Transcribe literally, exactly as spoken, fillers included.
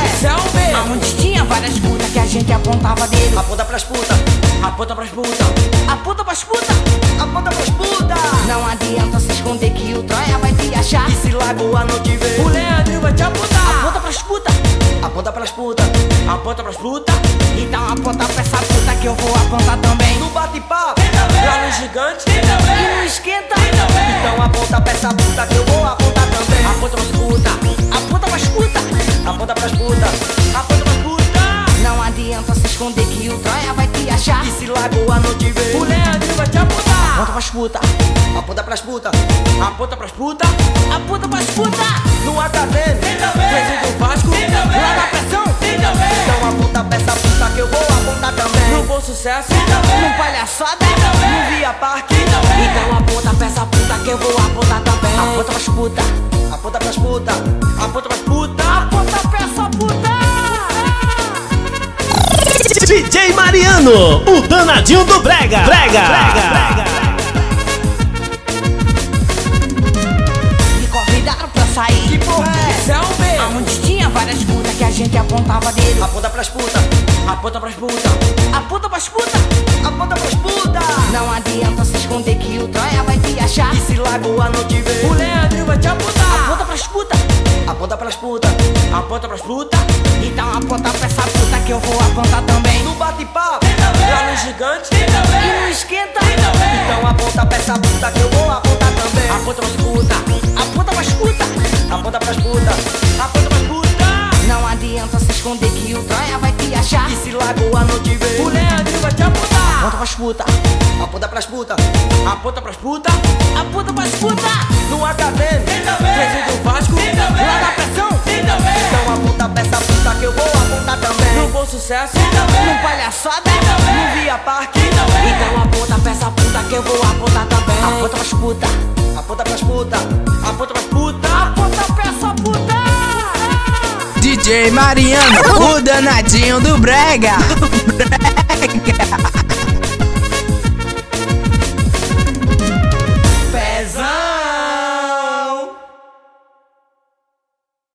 Aonde tinha várias putas que a gente apontava dedo. Aponta pras putas, aponta pras putas, Aponta pras putas. aponta pras putas. Não adianta se esconder que o Troia vai te achar. E se Lagoa não te ver, O Leandro vai te apontar. Aponta pras putas. aponta pras putas, aponta pras putas. Então aponta pra essa puta que eu vou apontar também. No bate-papo, lá no gigante, E não esquenta. então aponta pra essa puta que eu vou apontar também. Aponta pras putas, Aponta pras putas. aponta pras putas, aponta pras putas. Não adianta se esconder que o Troia vai te achar. E se Lagoa não te ver, O Leandro vai te apontar. aponta pras putas, aponta pras putas, aponta pras putas. Aponta pras putas. No H D, presídio do Vasco, Lá na pressão. então aponta pra essa puta que eu vou apontar também. No Bom Sucesso. No Palhaçada. No Via Parque, Então aponta pra essa puta que eu vou apontar também. aponta pras putas, aponta pras putas, aponta pras putas. Aponta pra essa puta. D J Mariano, o danadinho do Brega. Brega. Brega. Me convidaram pra sair. Que porra é essa? Aonde tinha várias putas que a gente apontava dedo. Aponta pras putas, aponta pras putas, Aponta pras putas. aponta pras putas. Não adianta se esconder que o Troia vai te achar. E se Lagoa não te ver, O Leandro vai te apontar. Aponta pras putas. aponta pras putas, aponta pras putas. Então aponta pra essa puta que eu vou apontar também. No bate-papo, lá no gigante, E não esquenta. então aponta pra essa puta que eu vou apontar também. Aponta pras putas. Aponta pras putas. Aponta pras putas, aponta pras putas. Não adianta se esconder que o Troia vai te achar. E se Lagoa não te ver, O Leandro vai te apontar. aponta pras putas, aponta pras putas, aponta pras putas. Aponta pras putas. No H D, presídio do Vasco, Lá na pressão. então aponta pra essa puta que eu vou apontar também. No Bom Sucesso. No Palhaçada. No Via Parque, Então aponta pra essa puta que eu vou apontar também. aponta pras putas, aponta pras putas, aponta pras putas. Aponta pra essa puta. D J Mariano, o danadinho do Brega. Brega.